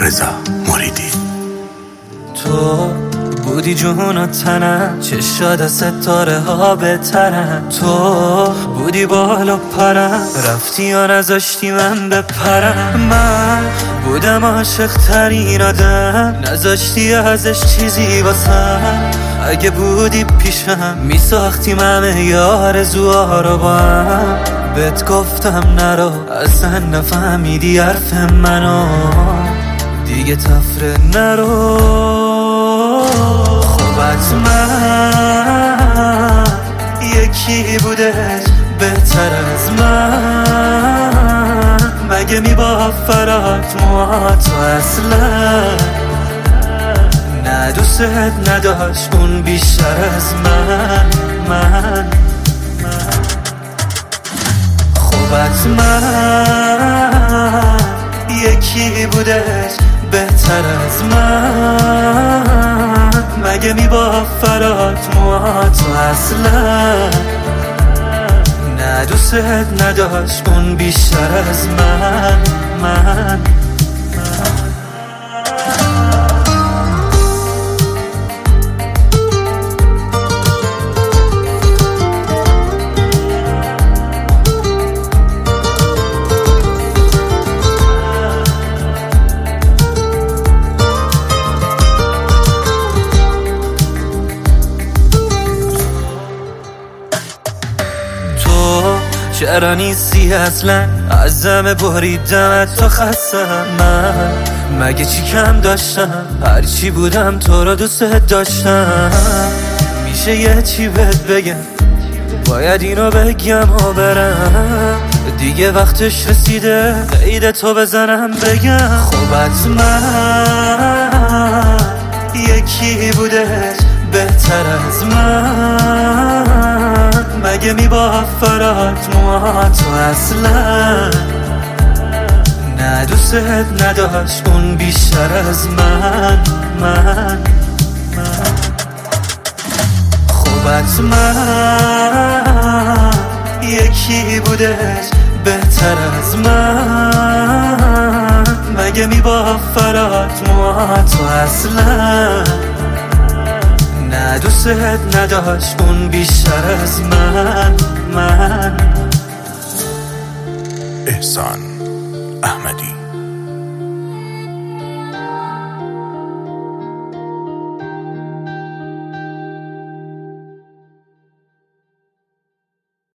رضا مریدی. تو بودی جون و تنم، چشاد ستاره ها بهترن. تو بودی بال و پرم، رفتی و نذاشتی من بپرم. من بودم عاشق ترین آدم، نذاشتی ازش چیزی واسم. اگه بودی پیشم میساختیم همه ی آرزوها رو با هم. بهت گفتم نرو، اصلا نفهمیدی حرف منو، دیگه تفره نرو. خب حتما یکی بودش بهتر از من، مگه میبافرات موهات و اصلا نه دوست نداشت اون بیشتر از من. خب حتما یکی بودش بهتر از من، مگه میبافرات موهات و اصلا نه دوست نداشت اون بیشتر از من. چرا نیستی اصلا، ازم بریدمت تا خستم. من مگه چی کم داشتم، هرچی بودم تو رو دوست داشتم. میشه یه چی بهت بگم، باید اینو بگم و برم، دیگه وقتش رسیده قید تو بزنم بگم. خب حتما یکی بودش بهتر از من، مگه میبافرات موهات و اصلا نه دوست نداشت اون بیشتر از من. خب حتما یکی بودش بهتر از من، مگه میبافرات موهات و اصلا نه دوست نداشت اون بیشتر از من.